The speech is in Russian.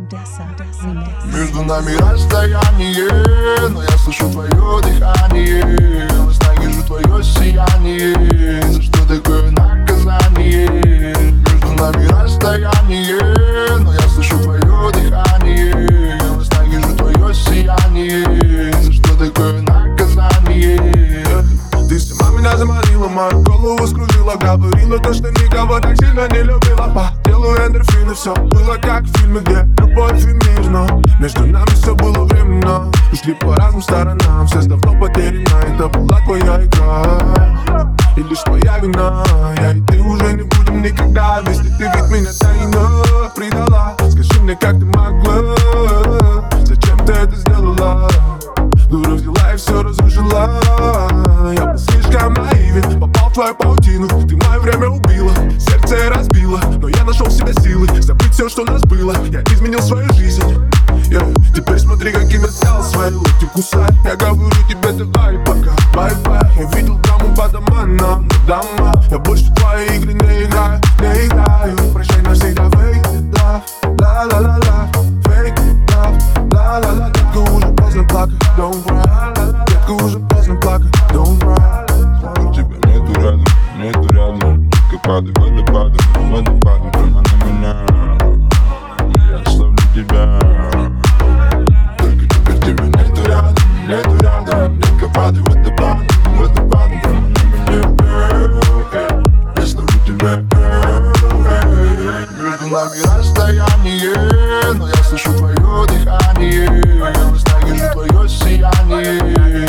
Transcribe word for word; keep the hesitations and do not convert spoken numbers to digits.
Между нами расстояние, но я слышу твое дыхание. Во снах вижу твое сияние. За что такое наказание? Между нами расстояние, но я слышу твое дыхание. Во снах вижу твое сияние. За что такое наказание? Ты сама меня заманила, мою голову скружила. Говорила то, что никого так сильно не любила. По телу эндорфины, все было как в фильме, где любовь и мир. Но между нами все было временно. Ушли по разным сторонам, связь давно потеряна. Это была твоя игра и лишь твоя вина. Я и ты уже не будем никогда вместе. Ты ведь меня тайно предала. Скажи мне, как ты могла? Зачем ты это сделала? Дура взяла и все разрушила. Я был слишком наивен, попал в твою паутину. Ты мое время убила, сердце разбила. Но я нашел в себе силы забыть все, что у нас было. Я изменил свою жизнь, yeah. Теперь смотри, как я взял свои локти кусай. Я говорю тебе давай пока, бай-бай. Я видел даму по домам, но дома. Я больше в твои игры не играю, не играю. Прощай навсегда, fake love, ла-ла-ла-ла. Fake love, ла-ла-ла. Детка, уже поздно плакать, don't cry. Детка, уже поздно плакать, don't cry. Тебя нету рядом, нету рядом. Детка, падай водопадом, водопадом прямо на меня. Я славлю тебя. Только теперь тебя нету рядом, нету рядом. Детка, падай водопадом, водопадом прямо на меня. Я славлю тебя. Между нами расстояние, но я слышу твое дыхание. Во снах вижу твое сияние.